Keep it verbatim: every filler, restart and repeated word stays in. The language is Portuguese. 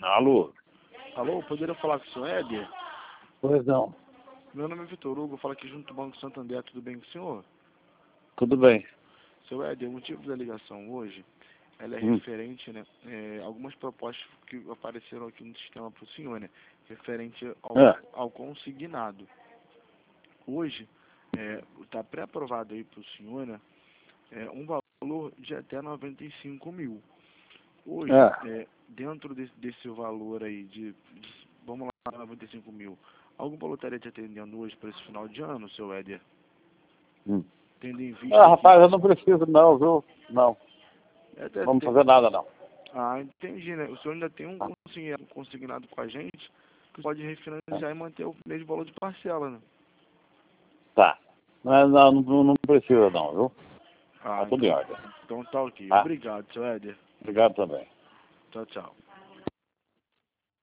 Alô? Alô, poderia falar com o senhor Éder? Pois não. Meu nome é Vitor Hugo, eu falo aqui junto do Banco Santander, tudo bem com o senhor? Tudo bem. Seu Éder, o motivo da ligação hoje, ela é Hum. referente, né, é, algumas propostas que apareceram aqui no sistema para o senhor, né, referente ao, É. ao consignado. Hoje, está pré-aprovado aí para o senhor, né, é, um valor de até noventa e cinco mil. Hoje, É. é, dentro desse, desse valor aí de, de, vamos lá, noventa e cinco mil, algum valor estaria te atendendo hoje para esse final de ano, seu Éder? Hum. Tendo em vista Ah, rapaz, que... eu não preciso não, viu? Não. É, até Vamos tem... fazer nada não. Ah, entendi, né? O senhor ainda tem um consignado, consignado com a gente que pode refinanciar e manter o mesmo valor de parcela, né? Tá. Mas não, não, não precisa não, viu? Ah, Tá tudo em então, ordem. então tá ok. Tá? Obrigado, seu Éder. Obrigado também. Tchau, tchau.